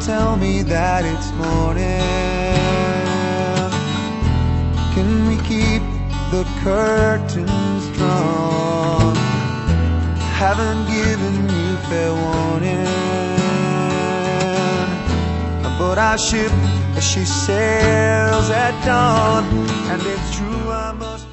tell me that it's morning. Can we keep the curtains drawn? Haven't given you fair warning, but our ship, she sails at dawn, and it's true I must